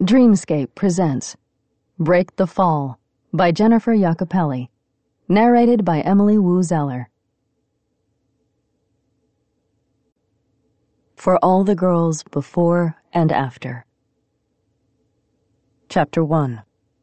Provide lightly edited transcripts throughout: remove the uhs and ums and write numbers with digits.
Dreamscape presents Break the Fall by Jennifer Jacopelli, narrated by Emily Wu Zeller. For all the girls before and after. Chapter 1.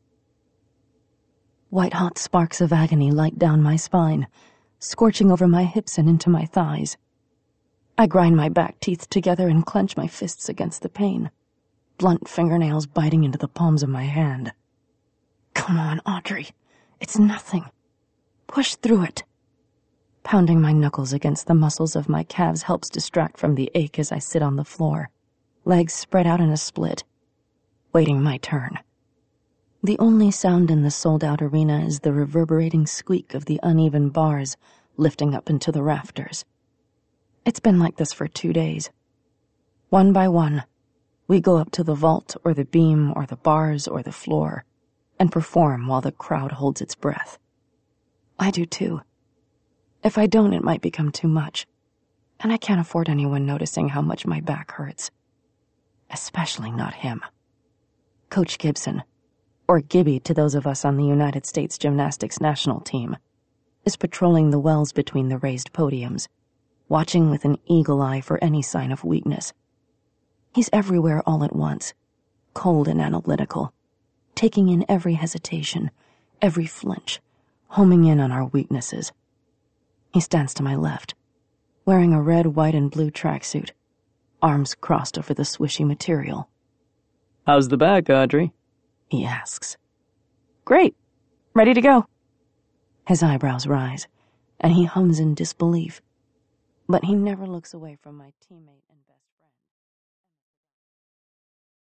White-hot sparks of agony light down my spine, scorching over my hips and into my thighs. I grind my back teeth together and clench my fists against the pain, blunt fingernails biting into the palms of my hand. Come on, Audrey. It's nothing. Push through it. Pounding my knuckles against the muscles of my calves helps distract from the ache as I sit on the floor, legs spread out in a split, waiting my turn. The only sound in the sold-out arena is the reverberating squeak of the uneven bars lifting up into the rafters. It's been like this for 2 days. One by one, we go up to the vault or the beam or the bars or the floor and perform while the crowd holds its breath. I do too. If I don't, it might become too much, and I can't afford anyone noticing how much my back hurts. Especially not him. Coach Gibson, or Gibby to those of us on the United States Gymnastics national team, is patrolling the wells between the raised podiums, watching with an eagle eye for any sign of weakness. He's everywhere all at once, cold and analytical, taking in every hesitation, every flinch, homing in on our weaknesses. He stands to my left, wearing a red, white, and blue tracksuit, arms crossed over the swishy material. "How's the back, Audrey?" he asks. "Great. Ready to go." His eyebrows rise, and he hums in disbelief, but he never looks away from my teammate and